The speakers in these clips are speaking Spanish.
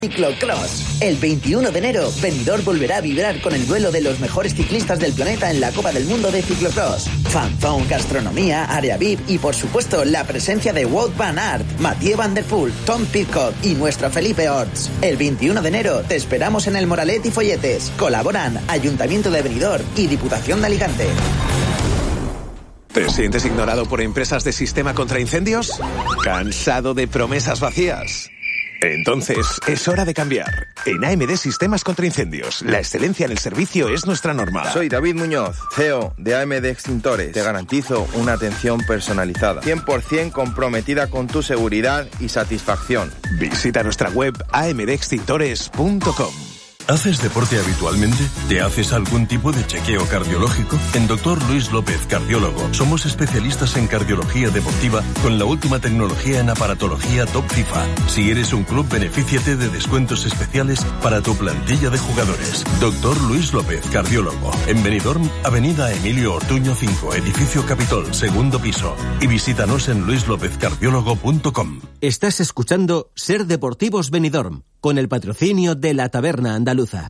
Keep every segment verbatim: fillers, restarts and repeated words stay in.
Ciclocross. El veintiuno de enero, Benidorm volverá a vibrar con el duelo de los mejores ciclistas del planeta en la Copa del Mundo de Ciclocross. Fanzone, gastronomía, área V I P y, por supuesto, la presencia de Wout van Aert, Mathieu van der Poel, Tom Pidcock y nuestro Felipe Orts. El veintiuno de enero te esperamos en el Moralet y Folletes. Colaboran Ayuntamiento de Benidorm y Diputación de Alicante. ¿Te sientes ignorado por empresas de sistema contra incendios? ¿Cansado de promesas vacías? Entonces, es hora de cambiar. En A M D Sistemas contra Incendios, la excelencia en el servicio es nuestra norma. Soy David Muñoz, C E O de A M D Extintores. Te garantizo una atención personalizada, cien por ciento comprometida con tu seguridad y satisfacción. Visita nuestra web a m d extintores punto com. ¿Haces deporte habitualmente? ¿Te haces algún tipo de chequeo cardiológico? En Doctor Luis López, cardiólogo, somos especialistas en cardiología deportiva con la última tecnología en aparatología Top FIFA. Si eres un club, benefíciate de descuentos especiales para tu plantilla de jugadores. Doctor Luis López, cardiólogo. En Benidorm, Avenida Emilio Ortuño cinco, Edificio Capitol, segundo piso. Y visítanos en luis lópez cardiólogo punto com. Estás escuchando Ser Deportivos Benidorm, con el patrocinio de la Taberna Andaluza.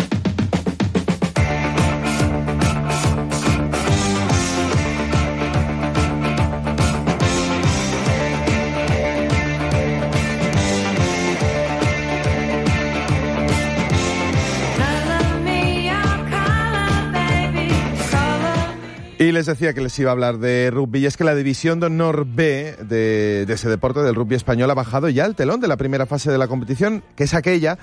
Y les decía que les iba a hablar de rugby, y es que la División de Honor B de, de ese deporte del rugby español ha bajado ya el telón de la primera fase de la competición, que es aquella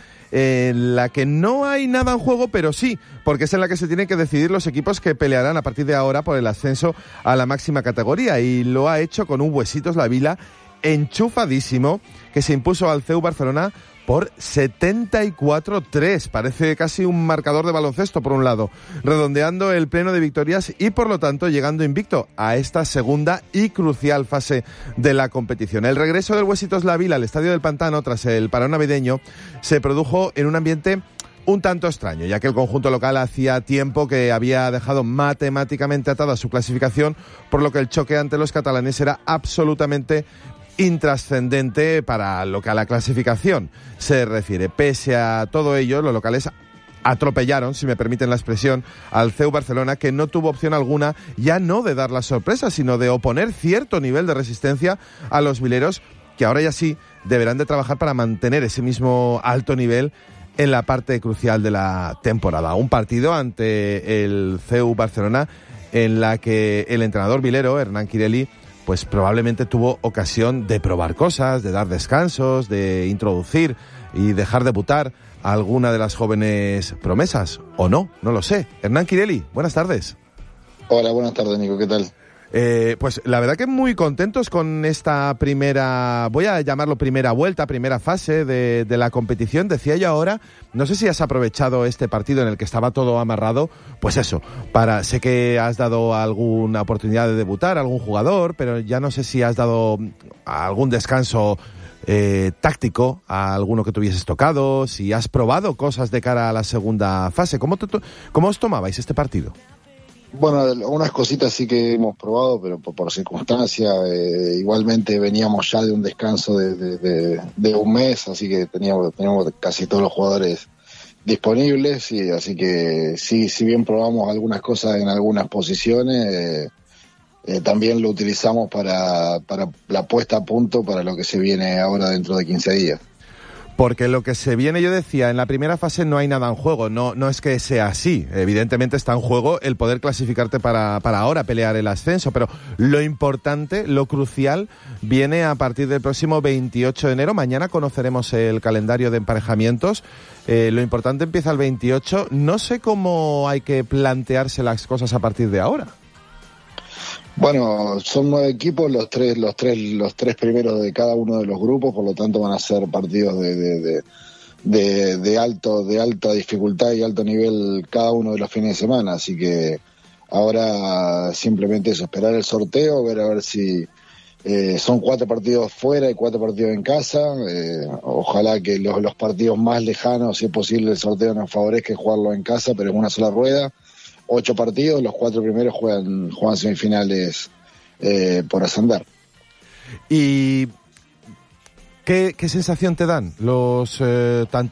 en la que no hay nada en juego, pero sí, porque es en la que se tienen que decidir los equipos que pelearán a partir de ahora por el ascenso a la máxima categoría, y lo ha hecho con un Huesitos La Vila enchufadísimo, que se impuso al C E U Barcelona por setenta y cuatro a tres. Parece casi un marcador de baloncesto, por un lado, redondeando el pleno de victorias y, por lo tanto, llegando invicto a esta segunda y crucial fase de la competición. El regreso del Huesitos La Vila al Estadio del Pantano tras el parón navideño se produjo en un ambiente un tanto extraño, ya que el conjunto local hacía tiempo que había dejado matemáticamente atada su clasificación, por lo que el choque ante los catalanes era absolutamente intrascendente para lo que a la clasificación se refiere. Pese a todo ello, los locales atropellaron, si me permiten la expresión, al C E U Barcelona, que no tuvo opción alguna, ya no de dar la sorpresa, sino de oponer cierto nivel de resistencia a los vileros, que ahora ya sí deberán de trabajar para mantener ese mismo alto nivel en la parte crucial de la temporada. Un partido ante el C E U Barcelona en la que el entrenador vilero, Hernán Quirelli, pues probablemente tuvo ocasión de probar cosas, de dar descansos, de introducir y dejar debutar a alguna de las jóvenes promesas, o no, no lo sé. Hernán Quirelli, buenas tardes. Hola, buenas tardes, Nico, ¿qué tal? Eh, pues la verdad que muy contentos con esta primera, voy a llamarlo primera vuelta, primera fase de, de la competición. Decía yo ahora, no sé si has aprovechado este partido en el que estaba todo amarrado, pues eso, para, sé que has dado alguna oportunidad de debutar a algún jugador, pero ya no sé si has dado algún descanso eh, táctico a alguno que tuvieses tocado, si has probado cosas de cara a la segunda fase. ¿Cómo, te, cómo os tomabais este partido? Bueno, algunas cositas sí que hemos probado, pero por, por circunstancia. Eh, igualmente veníamos ya de un descanso de, de, de, de un mes, así que teníamos, teníamos casi todos los jugadores disponibles, y así que sí, si bien probamos algunas cosas en algunas posiciones, eh, eh, también lo utilizamos para, para la puesta a punto para lo que se viene ahora dentro de quince días. Porque lo que se viene, yo decía, en la primera fase no hay nada en juego, no, no es que sea así, evidentemente está en juego el poder clasificarte para, para ahora pelear el ascenso, pero lo importante, lo crucial, viene a partir del próximo veintiocho de enero, mañana conoceremos el calendario de emparejamientos, eh, lo importante empieza el veintiocho, no sé cómo hay que plantearse las cosas a partir de ahora. Bueno, son nueve equipos, los tres, los tres, los tres primeros de cada uno de los grupos, por lo tanto van a ser partidos de, de, de, de, de alto, de alta dificultad y alto nivel cada uno de los fines de semana, así que ahora simplemente eso, esperar el sorteo, ver a ver si eh, son cuatro partidos fuera y cuatro partidos en casa, eh, ojalá que los, los partidos más lejanos, si es posible, el sorteo nos favorezca jugarlo en casa, pero en una sola rueda. Ocho partidos, los cuatro primeros juegan, juegan semifinales eh, por ascender. Y ¿Qué, qué sensación te dan los eh, tan,